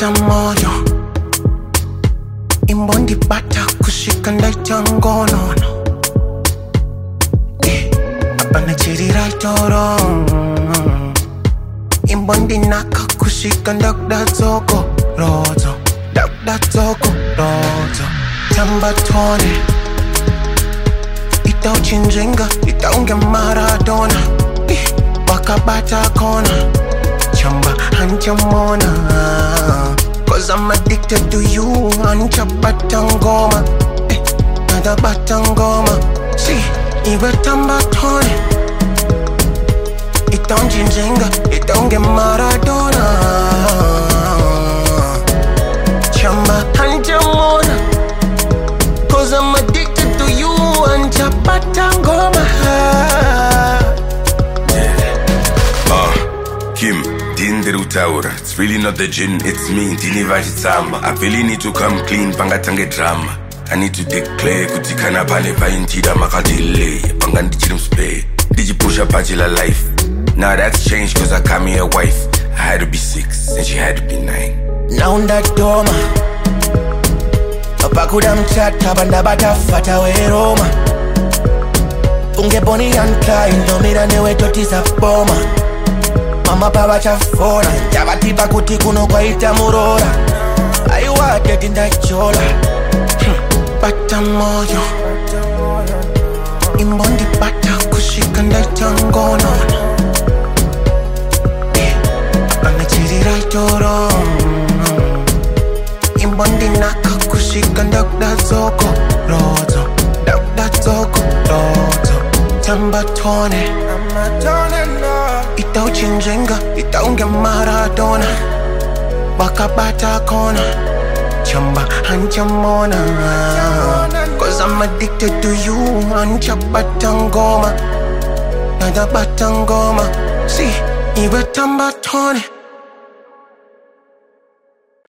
bata moyo imbondi bata kushika ndaita ngono apana chirira toro imbondi naka kushika ndakda zoko rozo tamba tone itauchinjenga itaunge Maradona wakabata kona chamba hanchamona cause I'm addicted to you hancha batangoma nada batangoma si iwe tamba tone itaunjinjenga itaunge Maradona chamba hanchamona cause I'm addicted to you hancha batangoma. Kim, Utaura. It's really not the gin, it's me, Dinivajitsamba. I really need to come clean, pangatange drama. I need to declare, kutikana pane paintida makadile, pangandichirim spay. Did you push up Pajila life? Now that's changed cause I got me a wife. I had to be 6 and she had to be 9. Now that doma Apakuda mchata banda batafata we Roma. Unge boni yanka indomira newe totisa boma. Mama baba chafona Jabatipa kuti kuno kwa ita murora Aiwa dedi ndachola Bata moyo imbondi bata kushika ndaita ngono apana chirira toro imbondi naka kushika ndakda zoko rozo tamba tone itauchinjenga itaunge Maradona wakabata kona chamba hanchamona cause I'm addicted to you hancha batangoma nada batangoma si iwe tamba tone